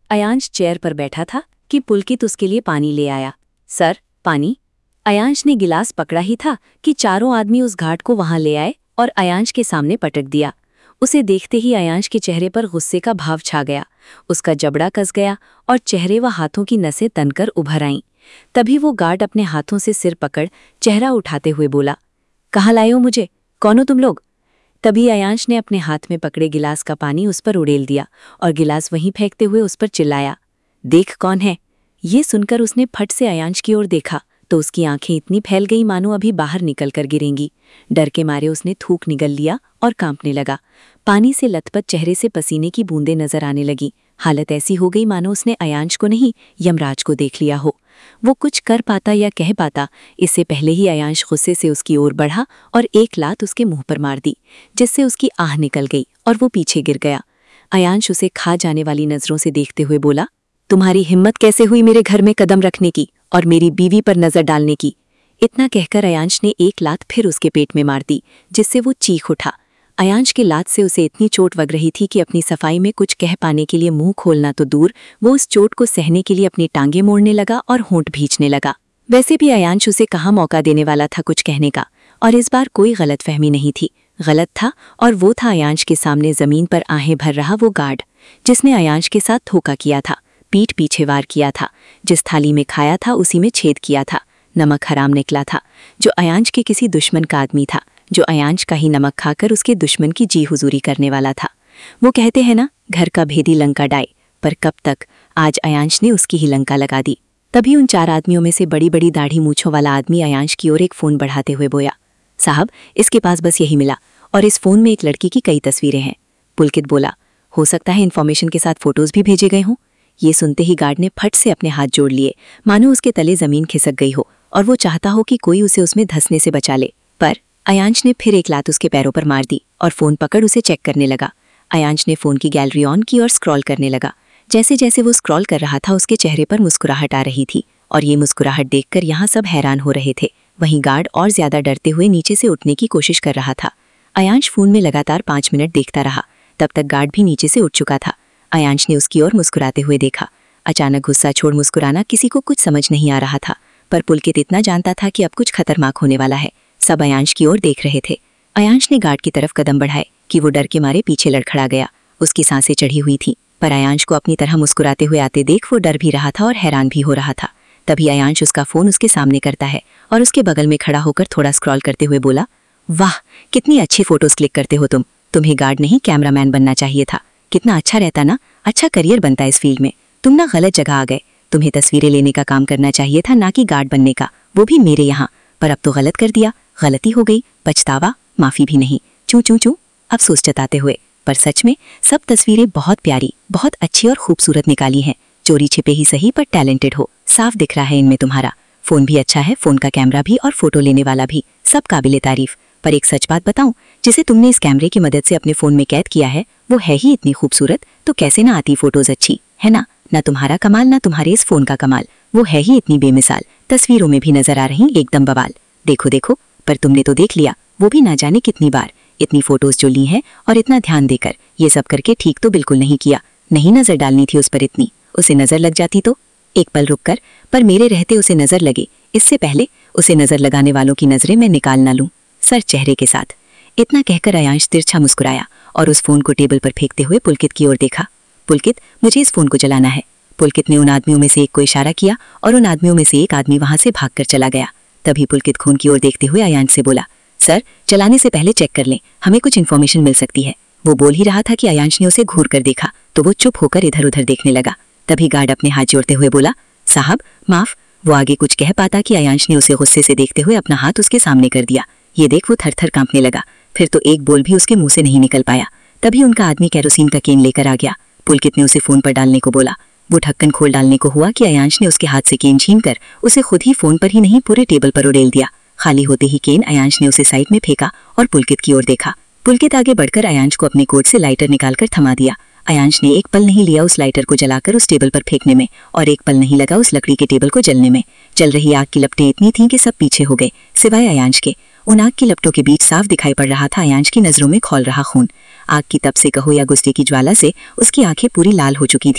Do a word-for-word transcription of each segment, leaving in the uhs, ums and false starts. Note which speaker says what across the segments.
Speaker 1: Ayansh chair पर बैठा था कि पुलकित उसके लिए पानी ले आया। सर, पानी। अयांश ने गिलास पकड़ा ही था कि चारों आदमी उस घाट को वहां ले आए और अयांश के सामने पटक दिया। उसे देखते ही अयांश के चेहरे पर गुस्से का भाव छा गया। उसका जबड़ा कस गया और चेहरे व हाथों की नसें तनकर उभर आईं। तभी वो गार्ड अपने हाथों से सिर पकड़ चेहरा उठाते हुए बोला, कहाँ लाए हो मुझे? कौन हो तुम लोग? तभी अयांश ने अपने हाथ में पकड़े गिलास का पानी उस पर उड़ेल दिया और गिलास वहीं फेंकते हुए उस पर चिल्लाया, देख कौन है। ये सुनकर उसने फट से अयांश की ओर देखा तो उसकी आंखें इतनी फैल गई मानो अभी बाहर निकल कर गिरेंगी। डर के मारे उसने थूक निगल लिया और कांपने लगा। पानी से लथपथ चेहरे से पसीने की बूंदें नजर आने लगी। हालत ऐसी हो गई मानो उसने अयांश को नहीं, यमराज को देख लिया हो। वो कुछ कर पाता या कह पाता, इससे पहले ही अयांश गुस्से से उसकी ओर बढ़ा और एक लात उसके मुंह पर मार दी, जिससे उसकी आह निकल गई और वो पीछे गिर गया। अयांश उसे खा जाने वाली नजरों से देखते हुए बोला, तुम्हारी हिम्मत कैसे हुई मेरे घर में कदम रखने की और मेरी बीवी पर नजर डालने की? इतना कहकर अयांश ने एक लात फिर उसके पेट में मार दी, जिससे वो चीख उठा। अयांश की लात से उसे इतनी चोट लग रही थी कि अपनी सफाई में कुछ कह पाने के लिए मुंह खोलना तो दूर, वो उस चोट को सहने के लिए अपनी टांगें मोड़ने लगा और होंठ भींचने लगा। वैसे भी अयांश उसे कहाँ मौका देने वाला था कुछ कहने का, और इस बार कोई गलतफहमी नहीं थी। गलत था, और वो था अयांश के सामने जमीन पर आहें भर रहा वो गार्ड, जिसने अयांश के साथ धोखा किया था, पीठ पीछे वार किया था। जिस थाली में खाया था उसी में छेद किया था। नमक हराम निकला था, जो अयांश के किसी दुश्मन का आदमी था, जो अयांश का ही नमक खाकर उसके दुश्मन की जी हुजूरी करने वाला था। वो कहते हैं ना, घर का भेदी लंका डाए, पर कब तक? आज अयांश ने उसकी ही लंका लगा दी। तभी उन चार आदमियों में से बड़ी बड़ी दाढ़ी मूछों वाला आदमी अयांश की ओर एक फ़ोन बढ़ाते हुए बोया, साहब, इसके पास बस यही मिला और इस फ़ोन में एक लड़की की कई तस्वीरें हैं। पुलकित बोला, हो सकता है इन्फॉर्मेशन के साथ फ़ोटोज़ भी भेजे गए हों। ये सुनते ही गार्ड ने फट से अपने हाथ जोड़ लिए, मानो उसके तले ज़मीन खिसक गई हो और वो चाहता हो कि कोई उसे उसमें धंसने से बचा ले। पर अयांश ने फिर एक लात उसके पैरों पर मार दी और फ़ोन पकड़ उसे चेक करने लगा। अयांश ने फ़ोन की गैलरी ऑन की और स्क्रॉल करने लगा। जैसे जैसे वो स्क्रॉल कर रहा था उसके चेहरे पर मुस्कुराहट आ रही थी, और ये मुस्कुराहट देखकर यहाँ सब हैरान हो रहे थे। वहीं गार्ड और ज्यादा डरते हुए नीचे से उठने की कोशिश कर रहा था। अयांश फ़ोन में लगातार पाँच मिनट देखता रहा। तब तक गार्ड भी नीचे से उठ चुका था। अयांश ने उसकी ओर मुस्कुराते हुए देखा। अचानक गुस्सा छोड़ मुस्कुराना किसी को कुछ समझ नहीं आ रहा था, पर पुलकित इतना जानता था कि अब कुछ खतरनाक होने वाला है। सब अयांश की ओर देख रहे थे। अयांश ने गार्ड की तरफ कदम बढ़ाए कि वो डर के मारे पीछे लड़खड़ा गया। उसकी सांसें चढ़ी हुई थीं, पर अयांश को अपनी तरह मुस्कुराते हुए आते देख वो डर भी रहा था और हैरान भी हो रहा था। तभी अयांश उसका फ़ोन उसके सामने करता है और उसके बगल में खड़ा होकर थोड़ा स्क्रॉल करते हुए बोला, वाह, कितनी अच्छी फ़ोटोज़ क्लिक करते हो तुम। तुम्हें गार्ड नहीं कैमरामैन बनना चाहिए था। कितना अच्छा रहता ना, अच्छा करियर बनता इस फील्ड में। तुम ना गलत जगह आ गए। तुम्हें तस्वीरें लेने का काम करना चाहिए था, ना कि गार्ड बनने का, वो भी मेरे यहाँ। पर अब तो गलत कर दिया। गलती हो गई, पछतावा, माफ़ी भी नहीं। चूं चूं चूं अफसोस जताते हुए। पर सच में सब तस्वीरें बहुत प्यारी, बहुत अच्छी और खूबसूरत निकाली हैं। चोरी छिपे ही सही, पर टैलेंटेड हो। साफ दिख रहा है इनमें तुम्हारा। फ़ोन भी अच्छा है, फ़ोन का कैमरा भी और फोटो लेने वाला भी, सब काबिले तारीफ। पर एक सच बात बताऊं, जिसे तुमने इस कैमरे की मदद से अपने फ़ोन में कैद किया है, वो है ही इतनी खूबसूरत, तो कैसे ना आती फ़ोटोज़ अच्छी, है ना? ना तुम्हारा कमाल, ना तुम्हारे इस फ़ोन का कमाल। वो है ही इतनी बेमिसाल, तस्वीरों में भी नजर आ रही एकदम बवाल। देखो देखो, पर तुमने तो देख लिया, वो भी ना जाने कितनी बार। इतनी फ़ोटोज़ जो ली हैं और इतना ध्यान देकर, ये सब करके ठीक तो बिल्कुल नहीं किया। नहीं नज़र डालनी थी उस पर इतनी। उसे नज़र लग जाती तो? एक पल रुक कर, पर मेरे रहते उसे नज़र लगे, इससे पहले उसे नज़र लगाने वालों की नज़रें मैं निकाल ना लूँ, सर चेहरे के साथ। इतना कहकर अयांश तिरछा मुस्कुराया और उस फ़ोन को टेबल पर फेंकते हुए पुलकित की ओर देखा। पुलकित, मुझे इस फ़ोन को जलाना है। पुलकित ने उन आदमियों में से एक को इशारा किया और उन आदमियों में से एक आदमी वहां से भागकर चला गया। तभी पुलकित खून की ओर देखते हुए अयांश से बोला, सर, चलाने से पहले चेक कर लें, हमें कुछ इन्फॉर्मेशन मिल सकती है। वो बोल ही रहा था कि अयांश ने उसे घूर कर देखा तो वो चुप होकर इधर उधर देखने लगा। तभी गार्ड अपने हाथ जोड़ते हुए बोला, साहब माफ। वो आगे कुछ कह पाता कि अयांश ने उसे गुस्से से देखते हुए अपना हाथ उसके सामने कर दिया। ये देख वो थर थर कांपने लगा। फिर तो एक बोल भी उसके मुंह से नहीं निकल पाया। तभी उनका आदमी कैरोसिन का केन लेकर आ गया। पुलकित ने उसे फ़ोन पर डालने को बोला। वो ढक्कन खोल डालने को हुआ कि अयांश ने उसके हाथ से केन छीन कर उसे खुद ही फ़ोन पर ही नहीं पूरे टेबल पर उड़ेल दिया। खाली होते ही केन अयांश ने उसे साइड में फेंका और पुलकित की ओर देखा। पुलकित आगे बढ़कर अयांश को अपने कोट से लाइटर निकालकर थमा दिया। अयांश ने एक पल नहीं लिया उस लाइटर को जलाकर उस टेबल पर फेंकने में, और एक पल नहीं लगा उस लकड़ी के टेबल को जलने में। जल रही आग की लपटें इतनी थीं कि सब पीछे हो गए, सिवाय अयांश के। उन आग की लपटों के बीच साफ दिखाई पड़ रहा था अयांश की नज़रों में खौल रहा खून। आग की तप से कहो या गुस्से की ज्वाला से उसकी आंखें पूरी लाल हो चुकी थीं।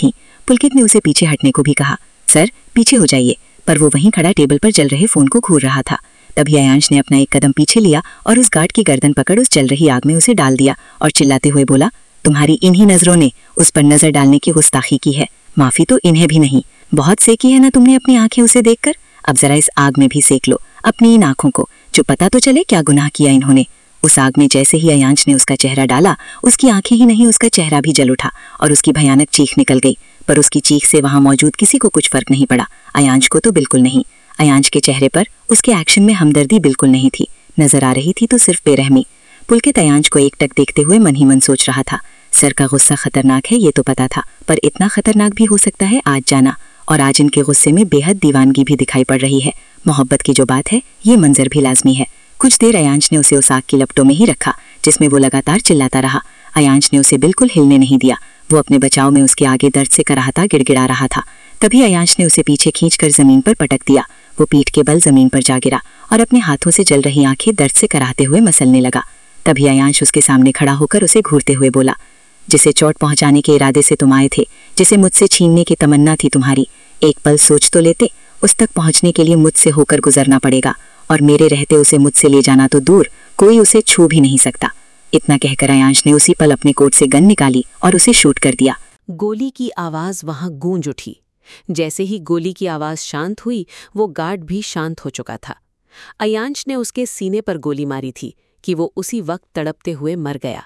Speaker 2: पुलकित ने उसे पीछे हटने को भी कहा। सर पीछे हो जाइए, पर वो वहीं खड़ा टेबल पर जल रहे फोन को घूर रहा था। तभी अयांश ने अपना एक कदम पीछे लिया और उस गार्ड की गर्दन पकड़ उस जल रही आग में उसे डाल दिया और चिल्लाते हुए बोला, तुम्हारी इन्हीं नजरों ने उस पर नजर डालने की गुस्ताखी की है, माफी तो इन्हें भी नहीं। बहुत सेकी है ना तुमने अपनी आंखें उसे देखकर, अब जरा इस आग में भी सेक लो अपनी इन आंखों को, जो पता तो चले क्या गुनाह किया इन्होंने। उस आग में जैसे ही अयांश ने उसका चेहरा डाला, उसकी आंखें ही नहीं उसका चेहरा भी जल उठा और उसकी भयानक चीख निकल गई। पर उसकी चीख से वहां मौजूद किसी को कुछ फर्क नहीं पड़ा, अयांश को तो बिल्कुल नहीं। अयांश के चेहरे पर उसके एक्शन में हमदर्दी बिल्कुल नहीं थी, नजर आ रही थी तो सिर्फ बेरहमी। पुलकित अयांश को एकटक देखते हुए मन ही मन सोच रहा था, सर का गुस्सा खतरनाक है ये तो पता था, पर इतना खतरनाक भी हो सकता है आज जाना। और आज इनके गुस्से में बेहद दीवानगी भी दिखाई पड़ रही है। मोहब्बत की जो बात है ये मंजर भी लाजमी है। कुछ देर अयांश ने उसे उस आग की लपटों में ही रखा जिसमें वो लगातार चिल्लाता रहा। अयांश ने उसे बिल्कुल हिलने नहीं दिया। वो अपने बचाव में उसके आगे दर्द से कराहता गिड़गिड़ा रहा था। तभी अयांश ने उसे पीछे खींचकर जमीन पर पटक दिया। वो पीठ के बल जमीन पर जा गिरा और अपने हाथों से जल रही आंखें दर्द से कराहते हुए मसलने लगा। तभी अयांश उसके सामने खड़ा होकर उसे घूरते हुए बोला, जिसे चोट पहुंचाने के इरादे से तुम आए थे, जिसे मुझसे छीनने की तमन्ना थी तुम्हारी, एक पल सोच तो लेते, उस तक पहुंचने के लिए मुझसे होकर गुजरना पड़ेगा और मेरे रहते उसे मुझसे ले जाना तो दूर, कोई उसे छू भी नहीं सकता। इतना कहकर अयांश ने उसी पल अपने कोट से गन निकाली और उसे शूट कर दिया।
Speaker 1: गोली की आवाज वहां गूंज उठी। जैसे ही गोली की आवाज शांत हुई, वो गार्ड भी शांत हो चुका था। अयांश ने उसके सीने पर गोली मारी थी कि वो उसी वक्त तड़पते हुए मर गया।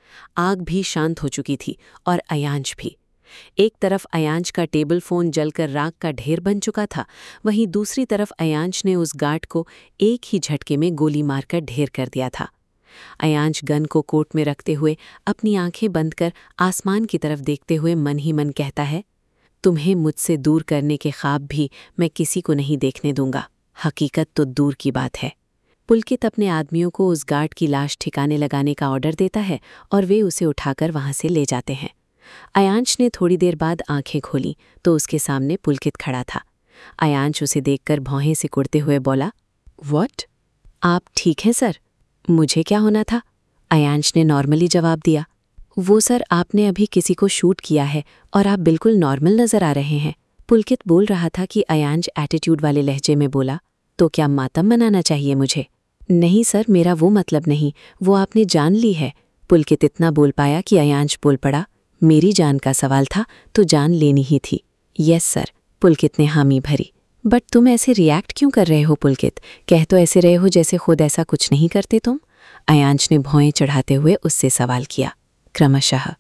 Speaker 1: आग भी शांत हो चुकी थी और अयांश भी। एक तरफ अयांश का टेबल फोन जलकर राख का ढेर बन चुका था, वहीं दूसरी तरफ अयांश ने उस गार्ड को एक ही झटके में गोली मारकर ढेर कर दिया था। अयांश गन को कोट में रखते हुए अपनी आंखें बंद कर आसमान की तरफ देखते हुए मन ही मन कहता है, तुम्हें मुझसे दूर करने के ख्वाब भी मैं किसी को नहीं देखने दूंगा। हकीकत तो दूर की बात है। पुलकित अपने आदमियों को उस गार्ड की लाश ठिकाने लगाने का ऑर्डर देता है और वे उसे उठाकर वहां से ले जाते हैं। अयांश ने थोड़ी देर बाद आंखें खोलीं तो उसके सामने पुलकित खड़ा था। अयांश उसे देखकर भौहें सिकुड़ते हुए बोला, व्हाट? आप ठीक हैं सर? मुझे क्या होना था? अयांश ने नॉर्मली जवाब दिया। वो सर, आपने अभी किसी को शूट किया है और आप बिल्कुल नॉर्मल नजर आ रहे हैं। पुलकित बोल रहा था कि अयांश एटीट्यूड वाले लहजे में बोला, तो क्या मातम मनाना चाहिए मुझे? नहीं सर, मेरा वो मतलब नहीं, वो आपने जान ली है। पुलकित इतना बोल पाया कि अयांश बोल पड़ा, मेरी जान का सवाल था तो जान लेनी ही थी। यस सर, पुलकित ने हामी भरी। बट तुम ऐसे रिएक्ट क्यों कर रहे हो पुलकित? कह तो ऐसे रहे हो जैसे खुद ऐसा कुछ नहीं करते तुम। अयांश ने भौएं चढ़ाते हुए उससे सवाल किया। क्रमशः